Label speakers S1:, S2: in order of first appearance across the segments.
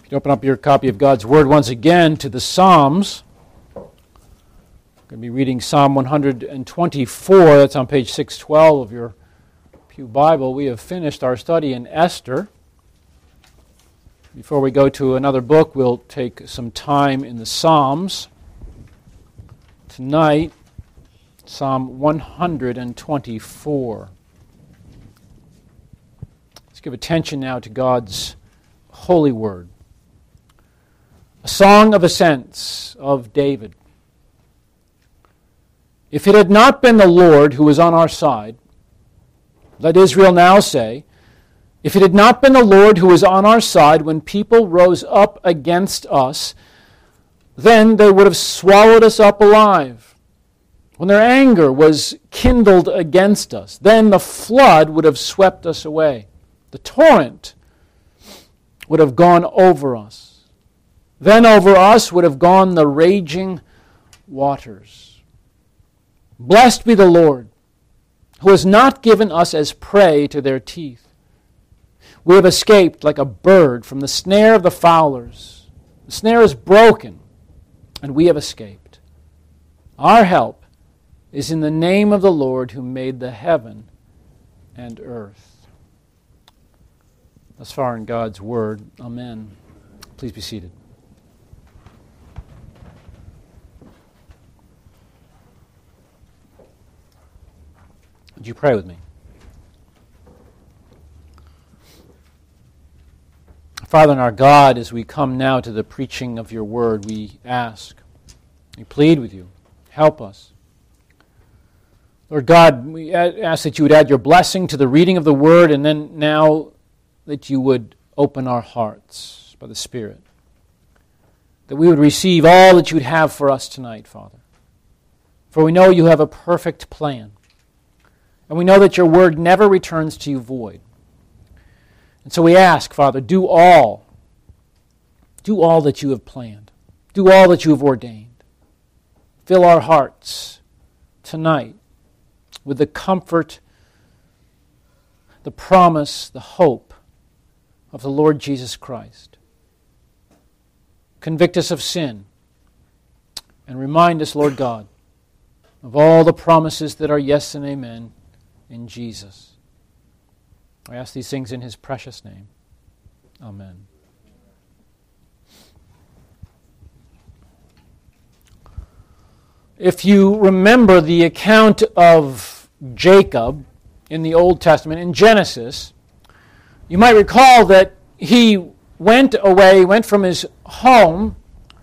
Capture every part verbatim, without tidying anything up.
S1: You open up your copy of God's Word once again to the Psalms. I'm going to be reading Psalm one hundred twenty-four. That's on page six twelve of your Pew Bible. We have finished our study in Esther. Before we go to another book, we'll take some time in the Psalms. Tonight, Psalm one hundred twenty-four. Let's give attention now to God's holy word. A song of ascents of David. If it had not been the Lord who was on our side, let Israel now say, if it had not been the Lord who was on our side when people rose up against us, then they would have swallowed us up alive. When their anger was kindled against us, then the flood would have swept us away. The torrent would have gone over us. Then over us would have gone the raging waters. Blessed be the Lord, who has not given us as prey to their teeth. We have escaped like a bird from the snare of the fowlers. The snare is broken, and we have escaped. Our help is in the name of the Lord who made the heaven and earth. Thus far in God's Word. Amen. Please be seated. Would you pray with me? Father and our God, as we come now to the preaching of your word, we ask, we plead with you, help us. Lord God, we ask that you would add your blessing to the reading of the word, and then now that you would open our hearts by the Spirit, that we would receive all that you would have for us tonight, Father. For we know you have a perfect plan. And we know that your word never returns to you void. And so we ask, Father, do all, do all that you have planned. Do all that you have ordained. Fill our hearts tonight with the comfort, the promise, the hope of the Lord Jesus Christ. Convict us of sin and remind us, Lord God, of all the promises that are yes and amen in Jesus. I ask these things in his precious name. Amen. If you remember the account of Jacob in the Old Testament, in Genesis, you might recall that he went away, went from his home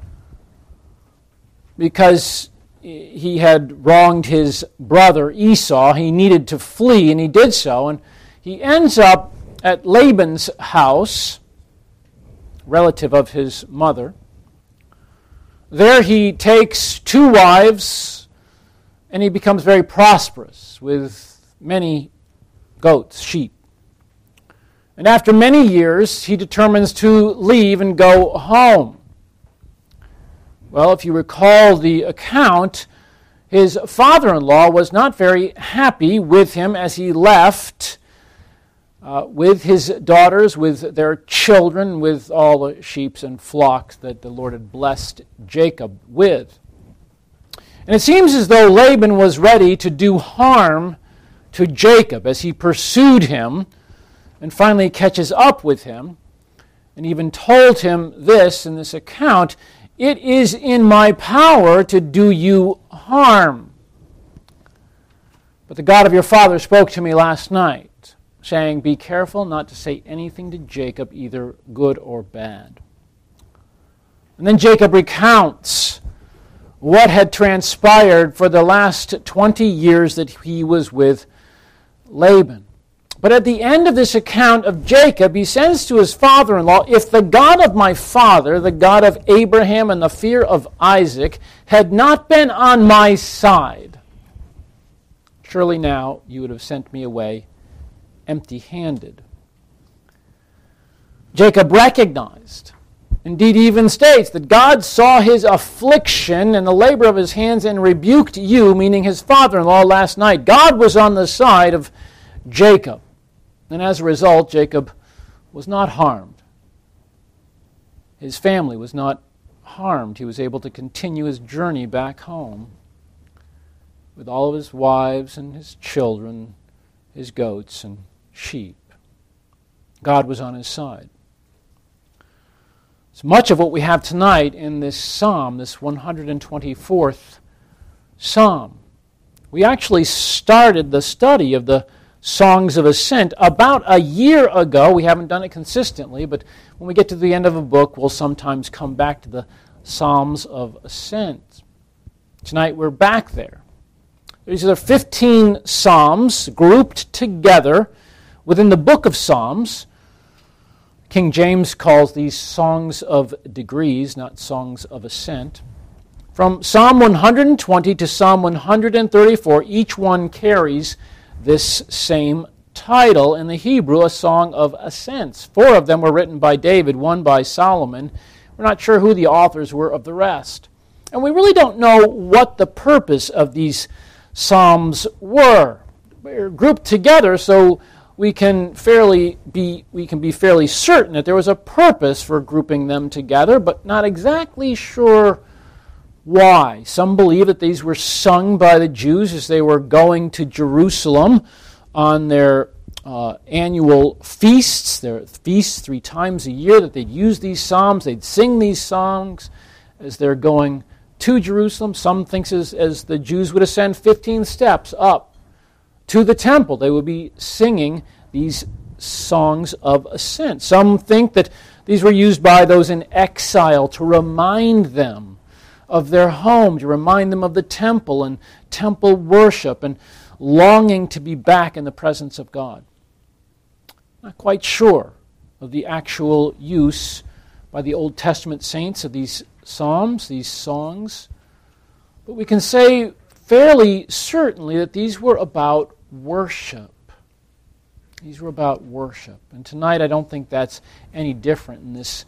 S1: because he had wronged his brother Esau. He needed to flee, and he did so. And he ends up at Laban's house, relative of his mother. There he takes two wives, and he becomes very prosperous with many goats, sheep. And after many years, he determines to leave and go home. Well, if you recall the account, his father-in-law was not very happy with him as he left uh, with his daughters, with their children, with all the sheep and flocks that the Lord had blessed Jacob with. And it seems as though Laban was ready to do harm to Jacob as he pursued him and finally catches up with him, and even told him this in this account, "It is in my power to do you harm. But the God of your father spoke to me last night, saying, be careful not to say anything to Jacob, either good or bad." And then Jacob recounts what had transpired for the last twenty years that he was with Laban. But at the end of this account of Jacob, he says to his father-in-law, if the God of my father, the God of Abraham and the fear of Isaac, had not been on my side, surely now you would have sent me away empty-handed. Jacob recognized, indeed even states, that God saw his affliction and the labor of his hands and rebuked you, meaning his father-in-law, last night. God was on the side of Jacob. And as a result, Jacob was not harmed. his family was not harmed. He was able to continue his journey back home with all of his wives and his children, his goats and sheep. God was on his side. So much of what we have tonight in this psalm, this one hundred twenty-fourth psalm. We actually started the study of the Songs of Ascent about a year ago. We haven't done it consistently, but when we get to the end of a book, we'll sometimes come back to the Psalms of Ascent. Tonight we're back there. These are fifteen psalms grouped together within the book of Psalms. King James calls these songs of degrees, not songs of ascent. From Psalm one hundred twenty to Psalm one hundred thirty-four, each one carries this same title in the Hebrew, a song of ascents. Four of them were written by David, one by Solomon. We're not sure who the authors were of the rest. And we really don't know what the purpose of these psalms were. They're grouped together so we can fairly be we can be fairly certain that there was a purpose for grouping them together, but not exactly sure why. Some believe that these were sung by the Jews as they were going to Jerusalem on their uh, annual feasts, their feasts three times a year, that they'd use these psalms, they'd sing these songs as they're going to Jerusalem. Some think as, as the Jews would ascend fifteen steps up to the temple, they would be singing these songs of ascent. Some think that these were used by those in exile to remind them of their home, to remind them of the temple and temple worship and longing to be back in the presence of God. Not quite sure of the actual use by the Old Testament saints of these psalms, these songs, but we can say fairly certainly that these were about worship. These were about worship. And tonight I don't think that's any different in this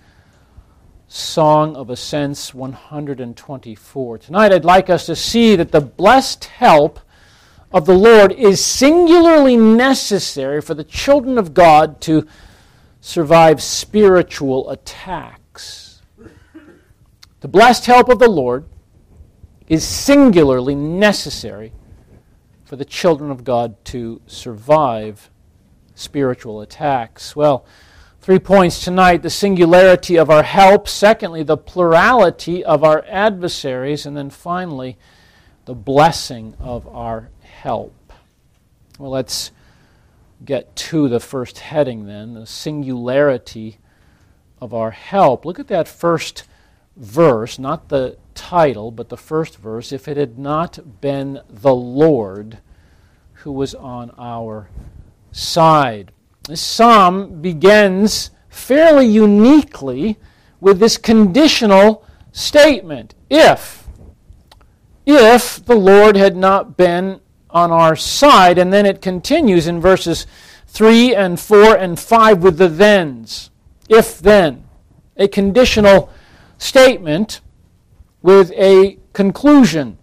S1: Song of Ascents one hundred twenty-four. Tonight I'd like us to see that the blessed help of the Lord is singularly necessary for the children of God to survive spiritual attacks. The blessed help of the Lord is singularly necessary for the children of God to survive spiritual attacks. Well, three points tonight: the singularity of our help, secondly, the plurality of our adversaries, and then finally, the blessing of our help. Well, let's get to the first heading then, the singularity of our help. Look at that first verse, not the title, but the first verse. If it had not been the Lord who was on our side. This psalm begins fairly uniquely with this conditional statement. If. If the Lord had not been on our side. And then it continues in verses three and four and five with the thens. If then. A conditional statement with a conclusion.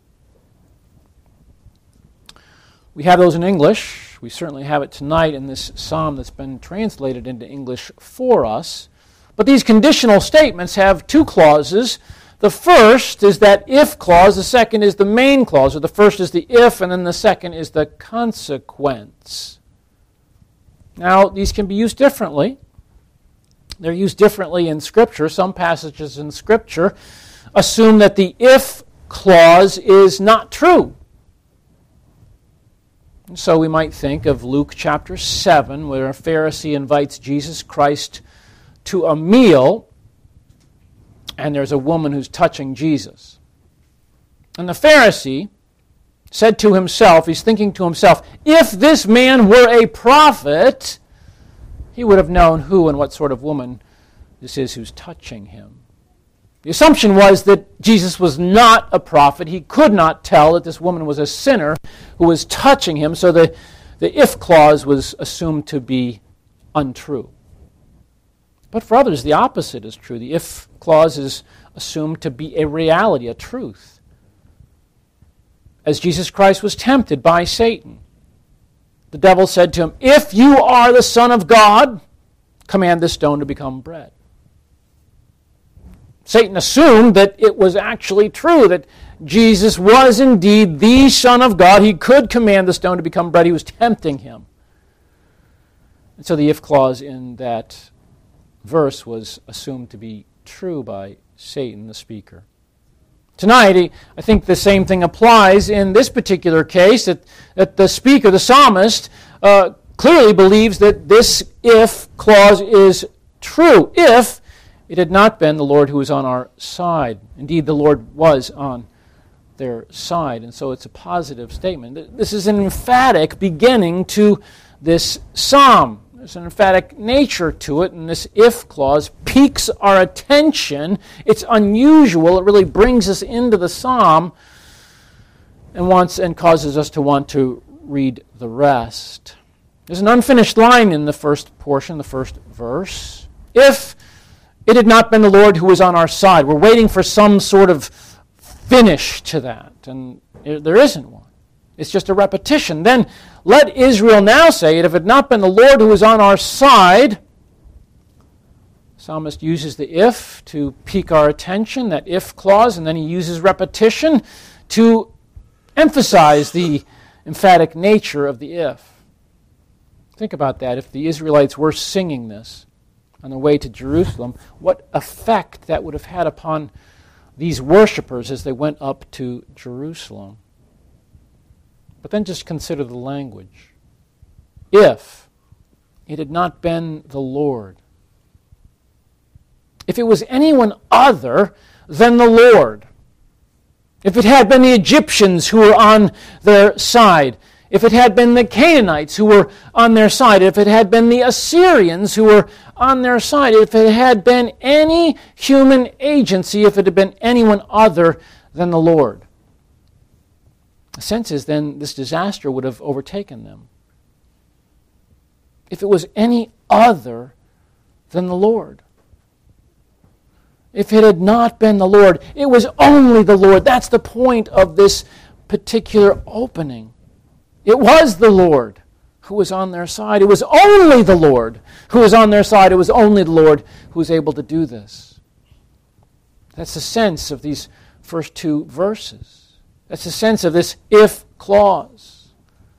S1: We have those in English. We certainly have it tonight in this psalm that's been translated into English for us. But these conditional statements have two clauses. The first is that if clause, the second is the main clause, or the first is the if, and then the second is the consequence. Now, these can be used differently. They're used differently in Scripture. Some passages in Scripture assume that the if clause is not true. And so we might think of Luke chapter seven, where a Pharisee invites Jesus Christ to a meal, and there's a woman who's touching Jesus. And the Pharisee said to himself, he's thinking to himself, if this man were a prophet, he would have known who and what sort of woman this is who's touching him. The assumption was that Jesus was not a prophet. He could not tell that this woman was a sinner who was touching him, so the, the if clause was assumed to be untrue. But for others, the opposite is true. The if clause is assumed to be a reality, a truth. As Jesus Christ was tempted by Satan, the devil said to him, if you are the Son of God, command this stone to become bread. Satan assumed that it was actually true, that Jesus was indeed the Son of God. He could command the stone to become bread. He was tempting him. And so the if clause in that verse was assumed to be true by Satan, the speaker. Tonight, I think the same thing applies in this particular case, that, that the speaker, the psalmist, uh, clearly believes that this if clause is true, if it had not been the Lord who was on our side. Indeed, the Lord was on their side, and so it's a positive statement. This is an emphatic beginning to this psalm. There's an emphatic nature to it, and this if clause piques our attention. It's unusual. It really brings us into the psalm and wants and causes us to want to read the rest. There's an unfinished line in the first portion, the first verse. If it had not been the Lord who was on our side. We're waiting for some sort of finish to that, and there isn't one. It's just a repetition. Then let Israel now say it, if it had not been the Lord who was on our side. The psalmist uses the if to pique our attention, that if clause, and then he uses repetition to emphasize the emphatic nature of the if. Think about that. If the Israelites were singing this on the way to Jerusalem, what effect that would have had upon these worshipers as they went up to Jerusalem. But then just consider the language. If it had not been the Lord. If it was anyone other than the Lord. If it had been the Egyptians who were on their side. If it had been the Canaanites who were on their side. If it had been the Assyrians who were on their side. If it had been any human agency. If it had been anyone other than the Lord. The sense is then this disaster would have overtaken them. If it was any other than the Lord. If it had not been the Lord, it was only the Lord. That's the point of this particular opening. It was the Lord who was on their side. It was only the Lord who was on their side. It was only the Lord who was able to do this. That's the sense of these first two verses. That's the sense of this if clause.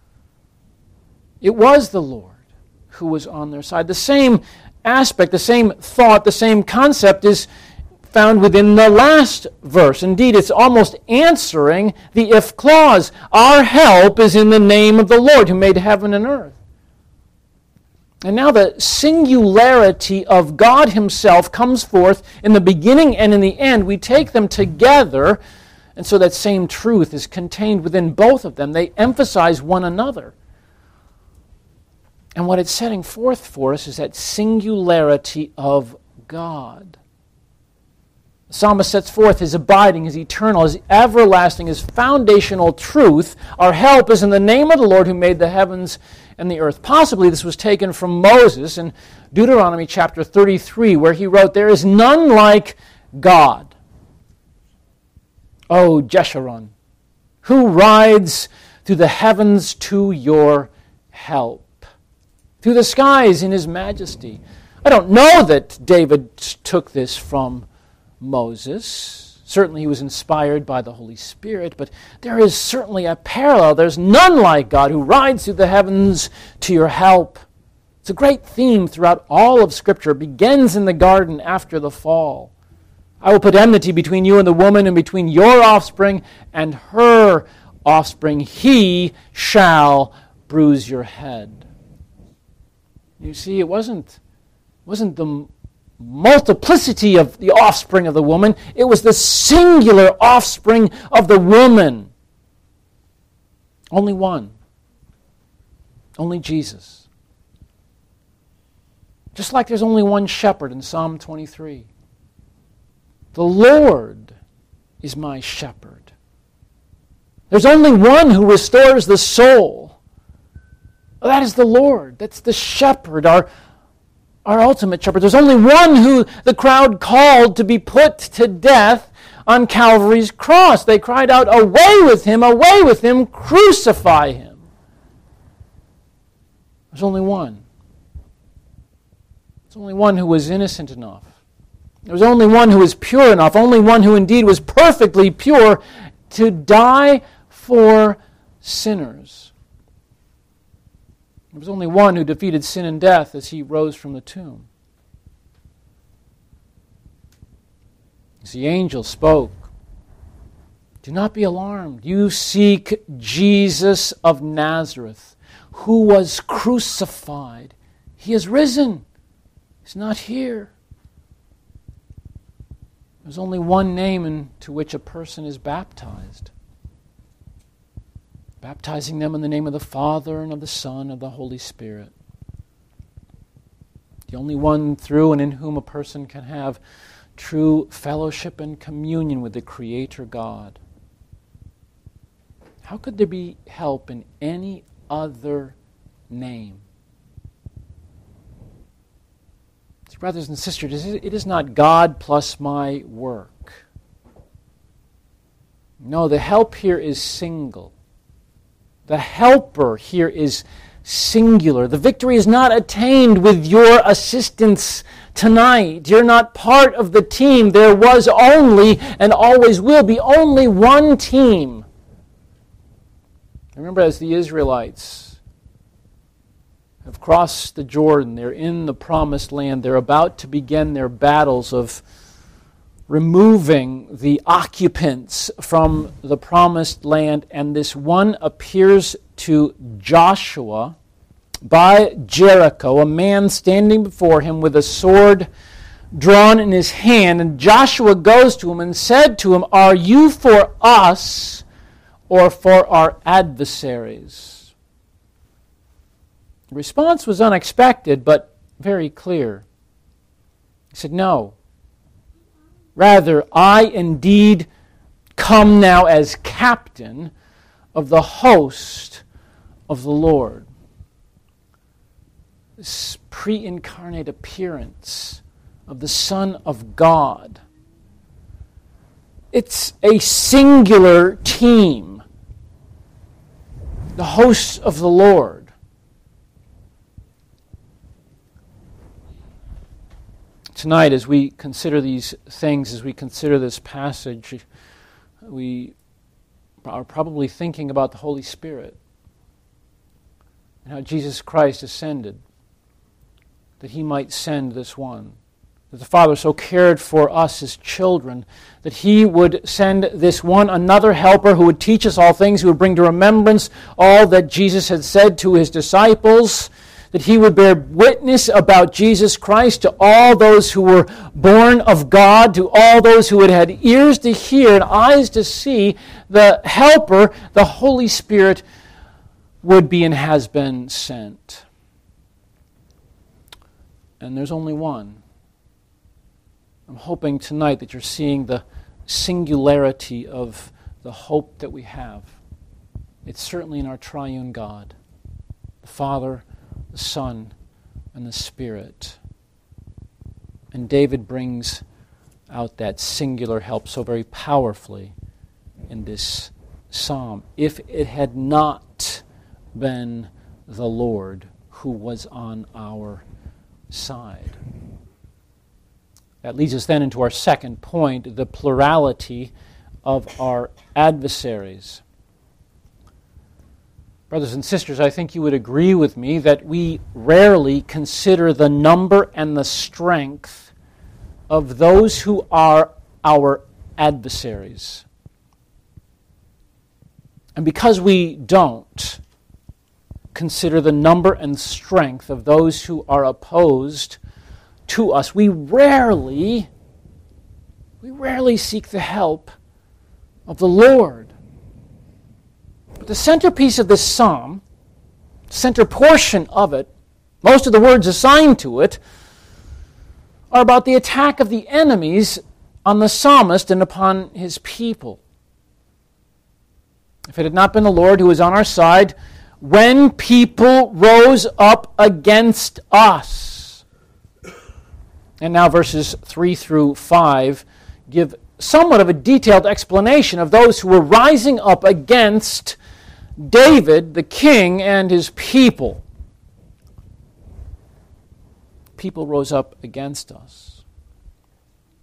S1: It was the Lord who was on their side. The same aspect, the same thought, the same concept is found within the last verse. Indeed, it's almost answering the if clause. Our help is in the name of the Lord who made heaven and earth. And now the singularity of God himself comes forth in the beginning and in the end. We take them together, and so that same truth is contained within both of them. They emphasize one another. And what it's setting forth for us is that singularity of God. The psalmist sets forth his abiding, his eternal, his everlasting, his foundational truth. Our help is in the name of the Lord who made the heavens and the earth. Possibly this was taken from Moses in Deuteronomy chapter thirty-three, where he wrote, "There is none like God. O Jeshurun, who rides through the heavens to your help, through the skies in his majesty." I don't know that David took this from Moses. Certainly he was inspired by the Holy Spirit, but there is certainly a parallel. There's none like God who rides through the heavens to your help. It's a great theme throughout all of Scripture. It begins in the garden after the fall. I will put enmity between you and the woman, and between your offspring and her offspring. He shall bruise your head. You see, it wasn't, wasn't the multiplicity of the offspring of the woman. It was the singular offspring of the woman. Only one. Only Jesus. Just like there's only one shepherd in Psalm twenty-three. The Lord is my shepherd. There's only one who restores the soul. That is the Lord. That's the shepherd, our, our ultimate shepherd. There's only one who the crowd called to be put to death on Calvary's cross. They cried out, "Away with him, away with him, crucify him." There's only one. There's only one who was innocent enough There was only one who was pure enough, only one who indeed was perfectly pure to die for sinners. There was only one who defeated sin and death as he rose from the tomb. As the angel spoke, "Do not be alarmed. You seek Jesus of Nazareth, who was crucified. He is risen. He's not here." There's only one name into which a person is baptized. Baptizing them in the name of the Father and of the Son and of the Holy Spirit. The only one through and in whom a person can have true fellowship and communion with the Creator God. How could there be help in any other name? Brothers and sisters, it is not God plus my work. No, the help here is single. The helper here is singular. The victory is not attained with your assistance tonight. You're not part of the team. There was only and always will be only one team. Remember, as the Israelites have crossed the Jordan, they're in the promised land, they're about to begin their battles of removing the occupants from the promised land, and this one appears to Joshua by Jericho, a man standing before him with a sword drawn in his hand, and Joshua goes to him and said to him, "Are you for us or for our adversaries?" The response was unexpected, but very clear. He said, "No. Rather, I indeed come now as captain of the host of the Lord." This pre-incarnate appearance of the Son of God. It's a singular team. The hosts of the Lord. Tonight, as we consider these things, as we consider this passage, we are probably thinking about the Holy Spirit and how Jesus Christ ascended, that He might send this one. That the Father so cared for us as children, that He would send this one, another helper who would teach us all things, who would bring to remembrance all that Jesus had said to His disciples, that He would bear witness about Jesus Christ to all those who were born of God, to all those who had had ears to hear and eyes to see. The helper, the Holy Spirit, would be and has been sent. And there's only one. I'm hoping tonight that you're seeing the singularity of the hope that we have. It's certainly in our triune God, the Father, the Son, and the Spirit. And David brings out that singular help so very powerfully in this psalm. If it had not been the Lord who was on our side. That leads us then into our second point, the plurality of our adversaries. Brothers and sisters, I think you would agree with me that we rarely consider the number and the strength of those who are our adversaries. And because we don't consider the number and strength of those who are opposed to us, we rarely, we rarely seek the help of the Lord. But the centerpiece of this psalm, center portion of it, most of the words assigned to it, are about the attack of the enemies on the psalmist and upon his people. If it had not been the Lord who was on our side, when people rose up against us. And now verses three through five give somewhat of a detailed explanation of those who were rising up against David, the king, and his people. People rose up against us.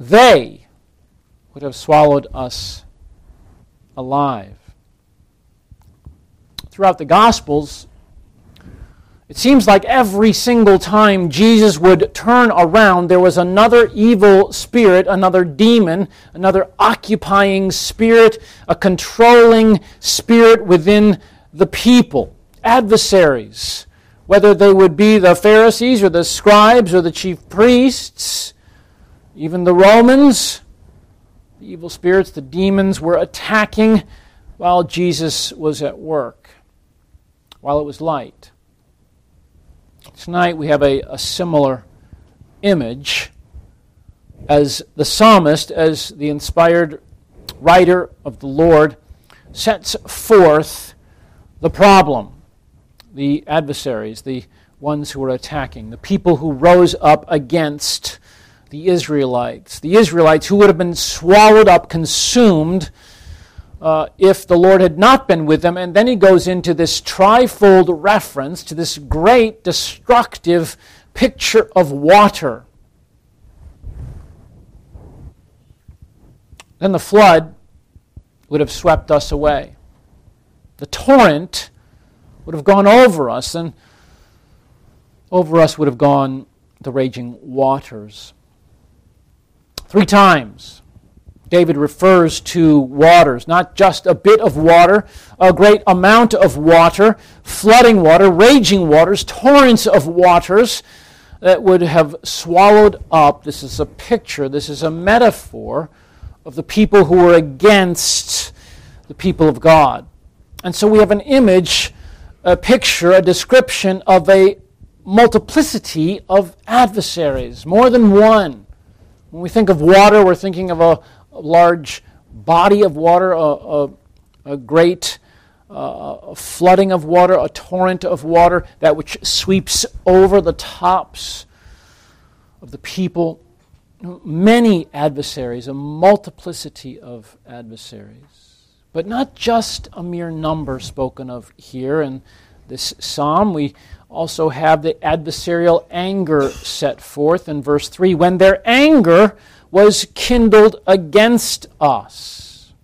S1: they would have swallowed us alive. Throughout the Gospels, it seems like every single time Jesus would turn around, there was another evil spirit, another demon, another occupying spirit, a controlling spirit within the people, adversaries, whether they would be the Pharisees or the scribes or the chief priests, even the Romans. The evil spirits, the demons were attacking while Jesus was at work, while it was light. Tonight we have a, a similar image as the psalmist, as the inspired writer of the Lord, sets forth the problem, the adversaries, the ones who are attacking, the people who rose up against the Israelites, the Israelites who would have been swallowed up, consumed, Uh, if the Lord had not been with them. And then he goes into this trifold reference to this great destructive picture of water. Then the flood would have swept us away. The torrent would have gone over us, and over us would have gone the raging waters. Three times David refers to waters, not just a bit of water, a great amount of water, flooding water, raging waters, torrents of waters that would have swallowed up. This is a picture, this is a metaphor of the people who were against the people of God. And so we have an image, a picture, a description of a multiplicity of adversaries, more than one. When we think of water, we're thinking of a A large body of water, a, a, a great uh, flooding of water, a torrent of water, that which sweeps over the tops of the people. Many adversaries, a multiplicity of adversaries. But not just a mere number spoken of here in this psalm. We also have the adversarial anger set forth in verse three. When their anger was kindled against us.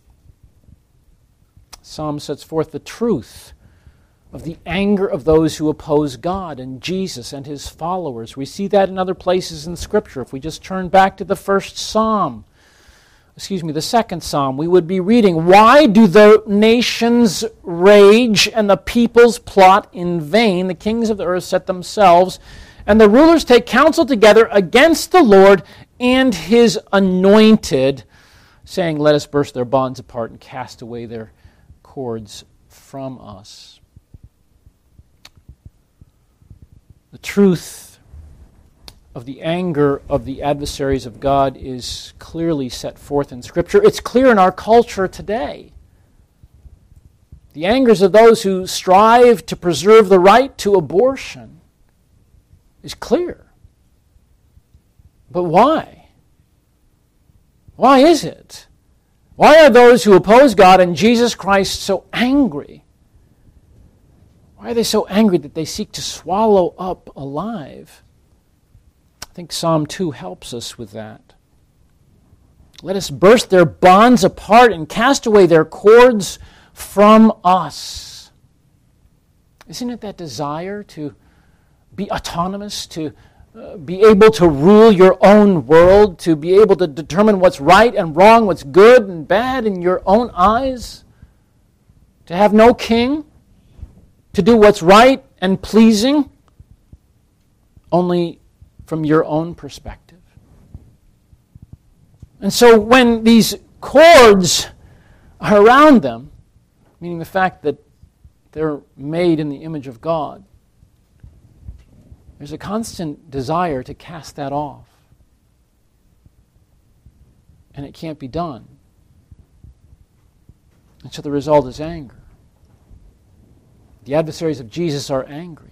S1: Psalm sets forth the truth of the anger of those who oppose God and Jesus and his followers. We see that in other places in Scripture. If we just turn back to the first psalm, excuse me, the second psalm, we would be reading, "Why do the nations rage and the peoples plot in vain? The kings of the earth set themselves, and the rulers take counsel together against the Lord and his anointed, saying, let us burst their bonds apart and cast away their cords from us." The truth of the anger of the adversaries of God is clearly set forth in Scripture. It's clear in our culture today. The angers of those who strive to preserve the right to abortion is clear. But why? Why is it? Why are those who oppose God and Jesus Christ so angry? Why are they so angry that they seek to swallow up alive? I think Psalm two helps us with that. Let us burst their bonds apart and cast away their cords from us. Isn't it that desire to be autonomous, to uh, be able to rule your own world, to be able to determine what's right and wrong, what's good and bad in your own eyes? To have no king? To do what's right and pleasing only from your own perspective. And so when these cords are around them, meaning the fact that they're made in the image of God, there's a constant desire to cast that off. And it can't be done. And so the result is anger. The adversaries of Jesus are angry.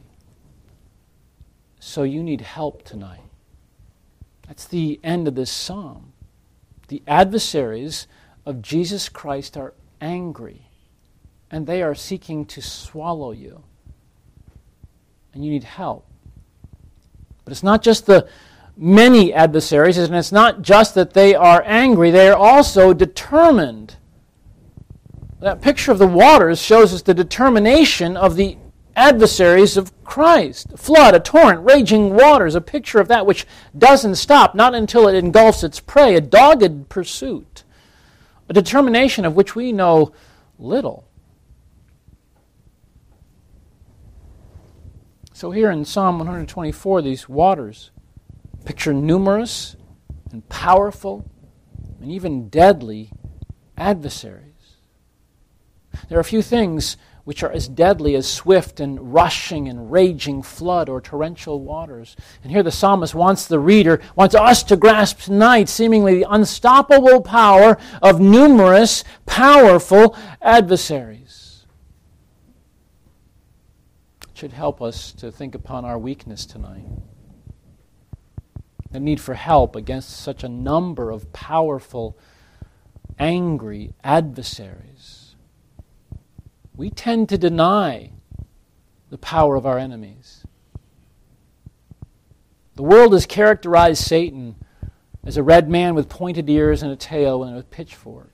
S1: So you need help tonight. That's the end of this psalm. The adversaries of Jesus Christ are angry, and they are seeking to swallow you. And you need help. But it's not just the many adversaries, and it's not just that they are angry, they are also determined. That picture of the waters shows us the determination of the adversaries of Christ. A flood, a torrent, raging waters, a picture of that which doesn't stop, not until it engulfs its prey, a dogged pursuit, a determination of which we know little. So here in Psalm one twenty-four, these waters picture numerous and powerful and even deadly adversaries. There are a few things which are as deadly as swift and rushing and raging flood or torrential waters. And here the psalmist wants the reader, wants us to grasp tonight seemingly the unstoppable power of numerous, powerful adversaries. It should help us to think upon our weakness tonight. The need for help against such a number of powerful, angry adversaries. We tend to deny the power of our enemies. The world has characterized Satan as a red man with pointed ears and a tail and a pitchfork.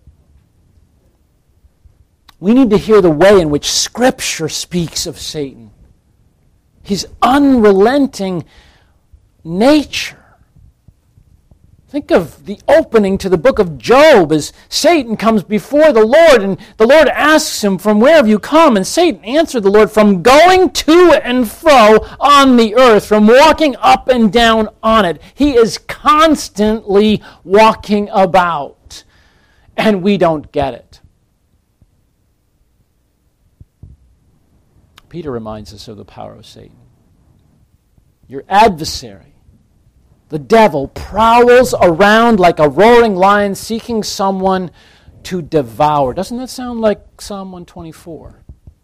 S1: We need to hear the way in which Scripture speaks of Satan. His unrelenting nature. Think of the opening to the book of Job as Satan comes before the Lord and the Lord asks him, "From where have you come?" And Satan answered the Lord, "From going to and fro on the earth, from walking up and down on it." He is constantly walking about, and we don't get it. Peter reminds us of the power of Satan. Your adversary, the devil, prowls around like a roaring lion seeking someone to devour. Doesn't that sound like Psalm one twenty-four?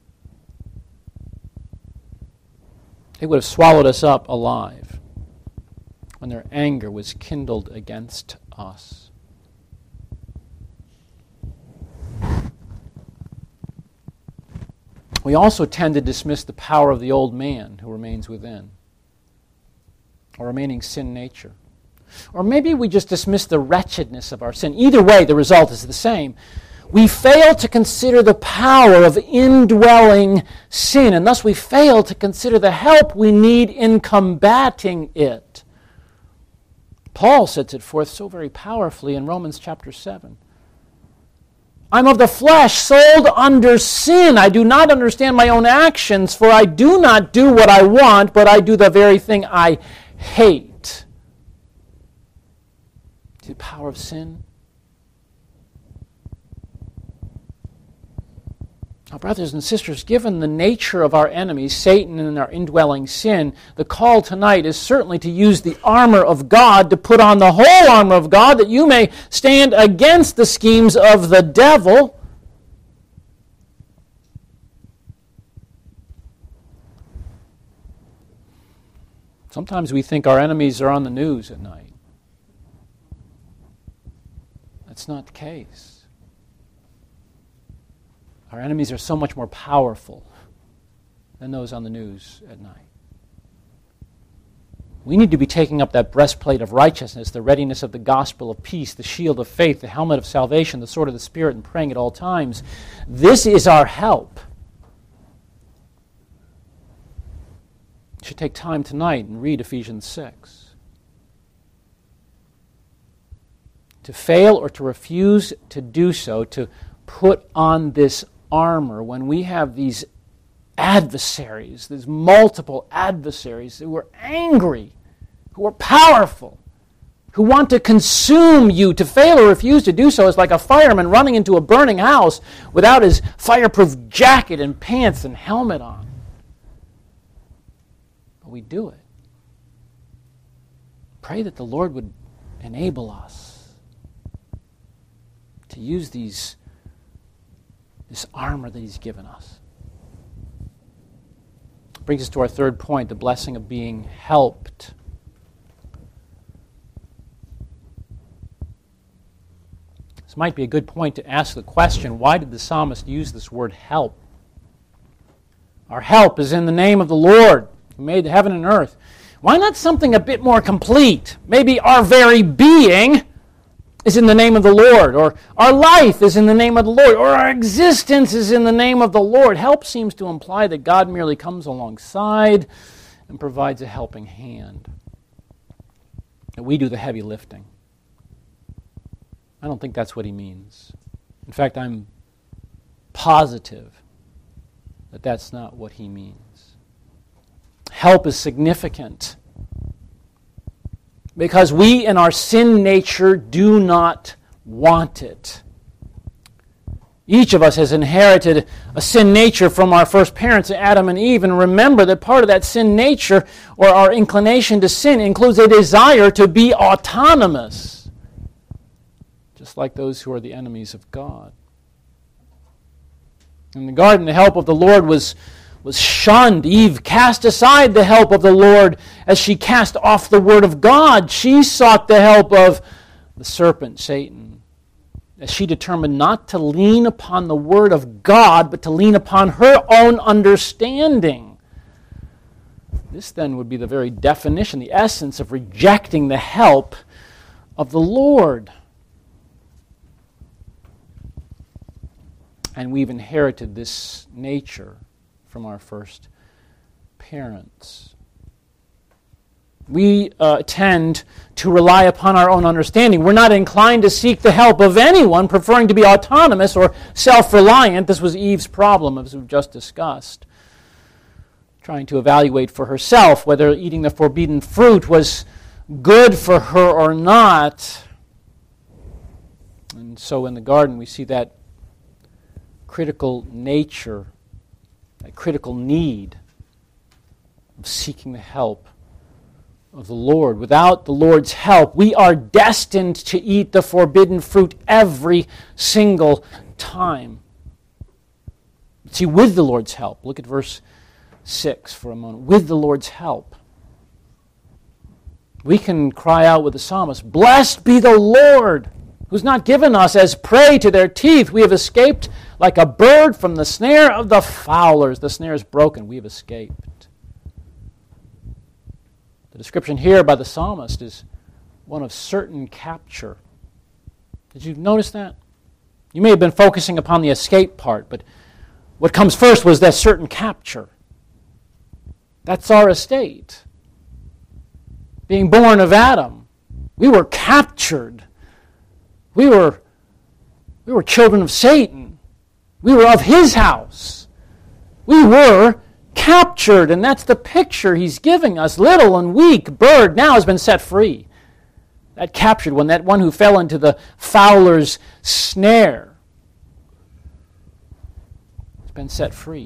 S1: They would have swallowed us up alive when their anger was kindled against us. We also tend to dismiss the power of the old man who remains within, or remaining sin nature. Or maybe we just dismiss the wretchedness of our sin. Either way, the result is the same. We fail to consider the power of indwelling sin, and thus we fail to consider the help we need in combating it. Paul sets it forth so very powerfully in Romans chapter seven. I'm of the flesh, sold under sin. I do not understand my own actions, for I do not do what I want, but I do the very thing I hate. See the power of sin? Now, brothers and sisters, given the nature of our enemies, Satan and our indwelling sin, the call tonight is certainly to use the armor of God, to put on the whole armor of God, that you may stand against the schemes of the devil. Sometimes we think our enemies are on the news at night. That's not the case. Our enemies are so much more powerful than those on the news at night. We need to be taking up that breastplate of righteousness, the readiness of the gospel of peace, the shield of faith, the helmet of salvation, the sword of the Spirit, and praying at all times. This is our help. You should take time tonight and read Ephesians six. To fail or to refuse to do so, to put on this armor when we have these adversaries, these multiple adversaries who are angry, who are powerful, who want to consume you. To fail or refuse to do so is like a fireman running into a burning house without his fireproof jacket and pants and helmet on. But we do it. Pray that the Lord would enable us to use these this armor that He's given us. Brings us to our third point, the blessing of being helped. This might be a good point to ask the question, why did the psalmist use this word help? Our help is in the name of the Lord, who made heaven and earth. Why not something a bit more complete? Maybe our very being is in the name of the Lord, or our life is in the name of the Lord, or our existence is in the name of the Lord. Help seems to imply that God merely comes alongside and provides a helping hand. That we do the heavy lifting. I don't think that's what he means. In fact, I'm positive that that's not what he means. Help is significant because we in our sin nature do not want it. Each of us has inherited a sin nature from our first parents, Adam and Eve, and remember that part of that sin nature, or our inclination to sin, includes a desire to be autonomous, just like those who are the enemies of God. In the garden, the help of the Lord was was shunned. Eve cast aside the help of the Lord as she cast off the word of God. She sought the help of the serpent, Satan, as she determined not to lean upon the word of God, but to lean upon her own understanding. This then would be the very definition, the essence of rejecting the help of the Lord. And we've inherited this nature from our first parents. We uh, tend to rely upon our own understanding. We're not inclined to seek the help of anyone, preferring to be autonomous or self-reliant. This was Eve's problem, as we've just discussed. Trying to evaluate for herself whether eating the forbidden fruit was good for her or not. And so in the garden we see that critical nature, that critical need of seeking the help of the Lord. Without the Lord's help, we are destined to eat the forbidden fruit every single time. See, with the Lord's help, look at verse six for a moment. With the Lord's help, we can cry out with the psalmist, "Blessed be the Lord, who's not given us as prey to their teeth. We have escaped like a bird from the snare of the fowlers." The snare is broken. We have escaped. The description here by the psalmist is one of certain capture. Did you notice that? You may have been focusing upon the escape part, but what comes first was that certain capture. That's our estate. Being born of Adam, we were captured. We were, we were children of Satan. We were of his house. We were captured, and that's the picture he's giving us. Little and weak bird now has been set free. That captured one, that one who fell into the fowler's snare, has been set free.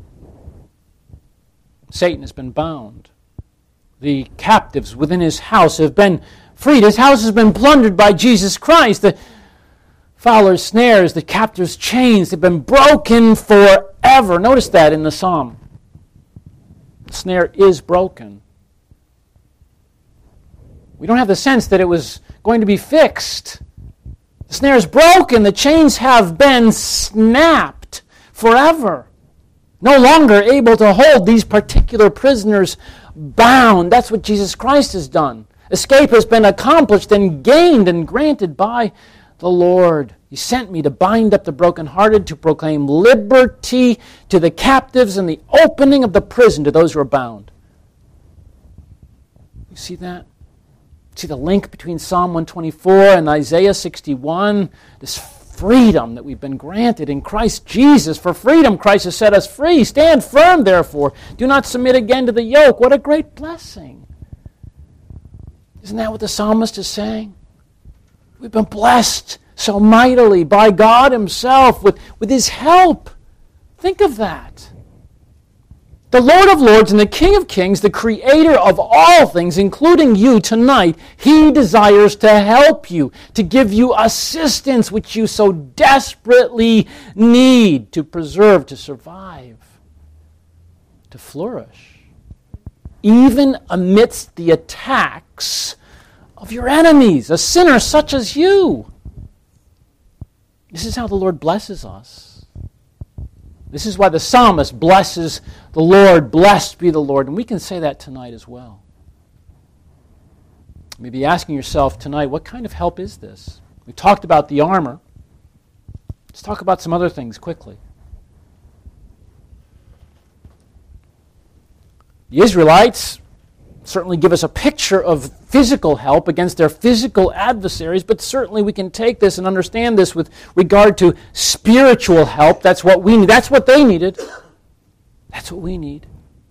S1: Satan has been bound. The captives within his house have been freed. His house has been plundered by Jesus Christ. The fowler's snares, the captive's chains have been broken forever. Notice that in the psalm. The snare is broken. We don't have the sense that it was going to be fixed. The snare is broken. The chains have been snapped forever. No longer able to hold these particular prisoners bound. That's what Jesus Christ has done. Escape has been accomplished and gained and granted by the Lord. He sent me to bind up the brokenhearted, to proclaim liberty to the captives and the opening of the prison to those who are bound. You see that? See the link between Psalm one twenty-four and Isaiah sixty-one? This freedom that we've been granted in Christ Jesus. For freedom, Christ has set us free. Stand firm, therefore. Do not submit again to the yoke. What a great blessing. Isn't that what the psalmist is saying? We've been blessed so mightily by God himself with, with his help. Think of that. The Lord of Lords and the King of Kings, the Creator of all things, including you tonight, he desires to help you, to give you assistance which you so desperately need to preserve, to survive, to flourish, even amidst the attacks of your enemies, a sinner such as you. This is how the Lord blesses us. This is why the psalmist blesses the Lord. Blessed be the Lord. And we can say that tonight as well. You may be asking yourself tonight, what kind of help is this? We talked about the armor. Let's talk about some other things quickly. The Israelites certainly give us a picture of physical help against their physical adversaries, but certainly we can take this and understand this with regard to spiritual help. That's what we need. That's what they needed. That's what we need.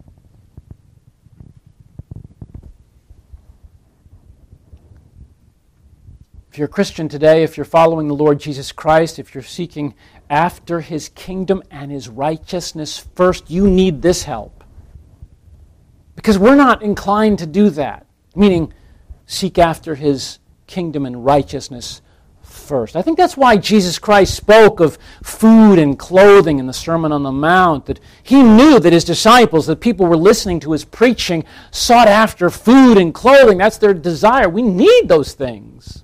S1: If you're a Christian today, if you're following the Lord Jesus Christ, if you're seeking after His kingdom and His righteousness first, you need this help. Because we're not inclined to do that, meaning seek after His kingdom and righteousness first. I think that's why Jesus Christ spoke of food and clothing in the Sermon on the Mount, that He knew that His disciples, that people were listening to His preaching, sought after food and clothing. That's their desire. We need those things.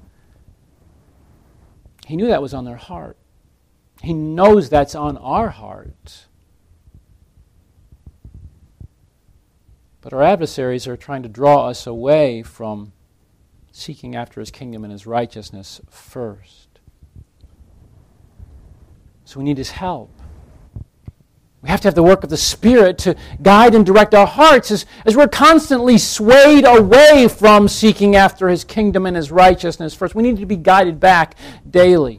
S1: He knew that was on their heart. He knows that's on our heart. But our adversaries are trying to draw us away from seeking after His kingdom and His righteousness first. So we need His help. We have to have the work of the Spirit to guide and direct our hearts as, as we're constantly swayed away from seeking after His kingdom and His righteousness first. We need to be guided back daily.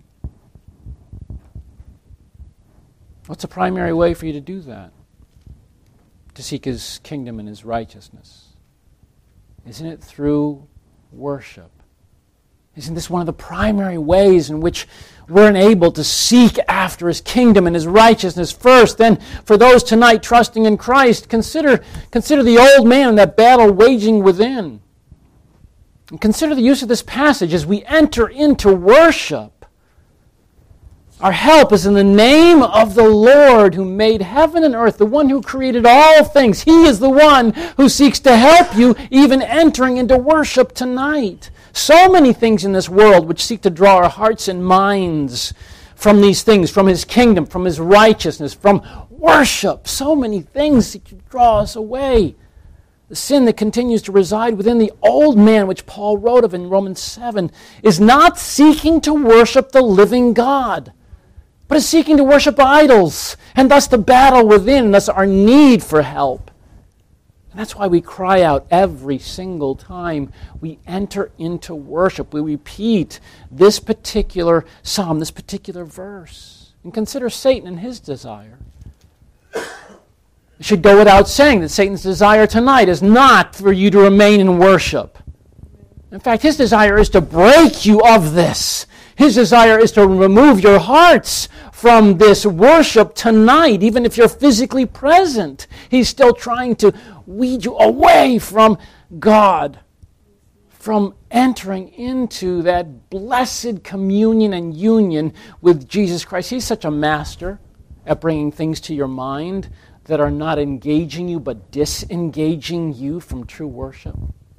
S1: What's the primary way for you to do that? To seek His kingdom and His righteousness? Isn't it through worship? Isn't this one of the primary ways in which we're enabled to seek after His kingdom and His righteousness first? Then, for those tonight trusting in Christ, consider, consider the old man and that battle waging within. And consider the use of this passage as we enter into worship. Our help is in the name of the Lord who made heaven and earth, the one who created all things. He is the one who seeks to help you even entering into worship tonight. So many things in this world which seek to draw our hearts and minds from these things, from His kingdom, from His righteousness, from worship. So many things seek to draw us away. The sin that continues to reside within the old man, which Paul wrote of in Romans seven, is not seeking to worship the living God, but is seeking to worship idols, and thus the battle within, and thus our need for help. And that's why we cry out every single time we enter into worship. We repeat this particular psalm, this particular verse. And consider Satan and his desire. It should go without saying that Satan's desire tonight is not for you to remain in worship. In fact, his desire is to break you of this. His desire is to remove your hearts from this worship tonight, even if you're physically present. He's still trying to weed you away from God, from entering into that blessed communion and union with Jesus Christ. He's such a master at bringing things to your mind that are not engaging you but disengaging you from true worship.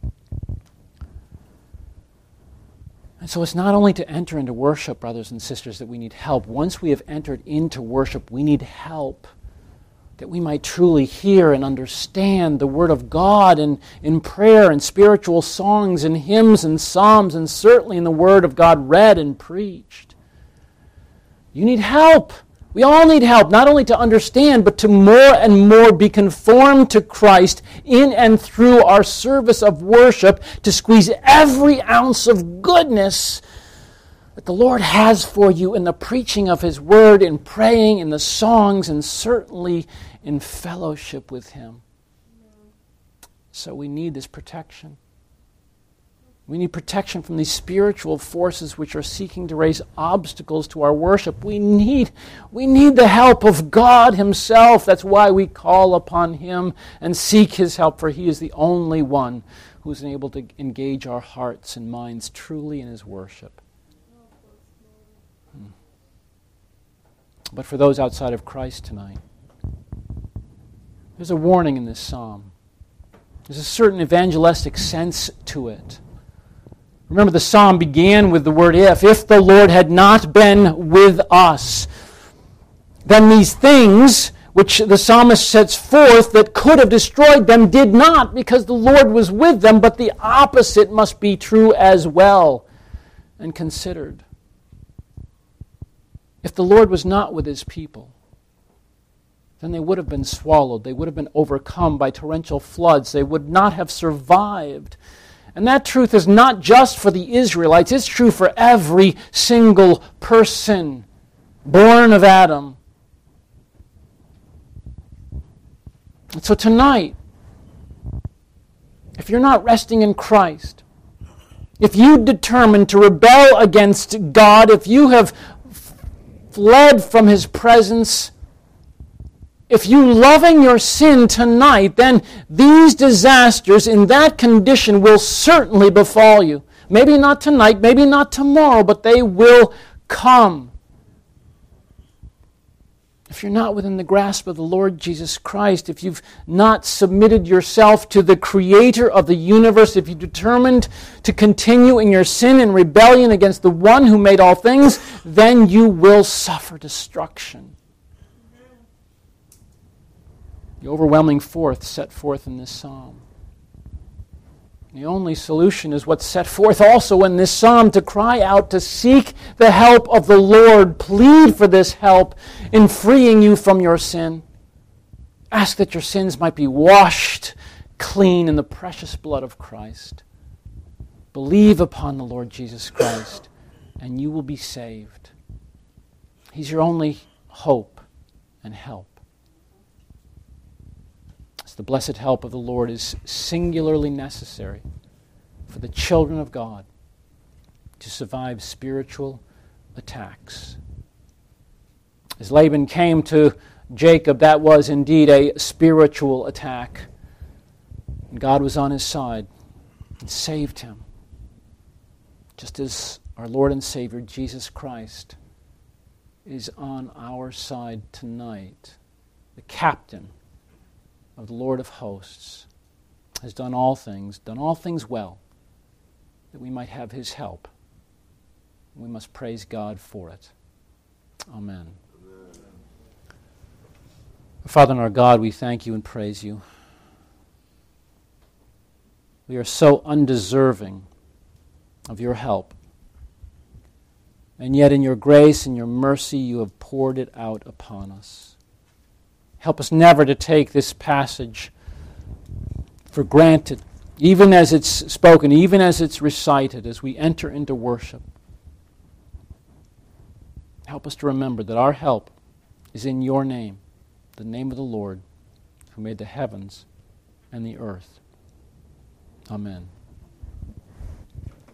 S1: And so it's not only to enter into worship, brothers and sisters, that we need help. Once we have entered into worship, we need help that we might truly hear and understand the Word of God in, in prayer and spiritual songs and hymns and psalms, and certainly in the Word of God read and preached. You need help. We all need help, not only to understand, but to more and more be conformed to Christ in and through our service of worship, to squeeze every ounce of goodness that the Lord has for you in the preaching of His Word, in praying, in the songs, and certainly in fellowship with Him. So we need this protection. We need protection from these spiritual forces which are seeking to raise obstacles to our worship. We need, we need the help of God Himself. That's why we call upon Him and seek His help, for He is the only one who is able to engage our hearts and minds truly in His worship. Hmm. But for those outside of Christ tonight, there's a warning in this psalm. There's a certain evangelistic sense to it. Remember, the psalm began with the word if. If the Lord had not been with us, then these things which the psalmist sets forth that could have destroyed them did not, because the Lord was with them, but the opposite must be true as well and considered. If the Lord was not with his people, then they would have been swallowed. They would have been overcome by torrential floods. They would not have survived. And that truth is not just for the Israelites. It's true for every single person born of Adam. And so tonight, if you're not resting in Christ, if you determine to rebel against God, if you have fled from his presence, if you loving your sin tonight, then these disasters in that condition will certainly befall you. Maybe not tonight, maybe not tomorrow, but they will come. If you're not within the grasp of the Lord Jesus Christ, if you've not submitted yourself to the Creator of the universe, if you're determined to continue in your sin and rebellion against the one who made all things, then you will suffer destruction. The overwhelming force set forth in this psalm. The only solution is what's set forth also in this psalm, to cry out, to seek the help of the Lord. Plead for this help in freeing you from your sin. Ask that your sins might be washed clean in the precious blood of Christ. Believe upon the Lord Jesus Christ, and you will be saved. He's your only hope and help. The blessed help of the Lord is singularly necessary for the children of God to survive spiritual attacks. As Laban came to Jacob, that was indeed a spiritual attack. And God was on his side and saved him. Just as our Lord and Savior Jesus Christ is on our side tonight, the captain of the Lord of hosts, has done all things, done all things well, that we might have his help. We must praise God for it. Amen. Amen. Father and our God, we thank you and praise you. We are so undeserving of your help. And yet in your grace and your mercy you have poured it out upon us. Help us never to take this passage for granted, even as it's spoken, even as it's recited, as we enter into worship. Help us to remember that our help is in your name, the name of the Lord, who made the heavens and the earth. Amen.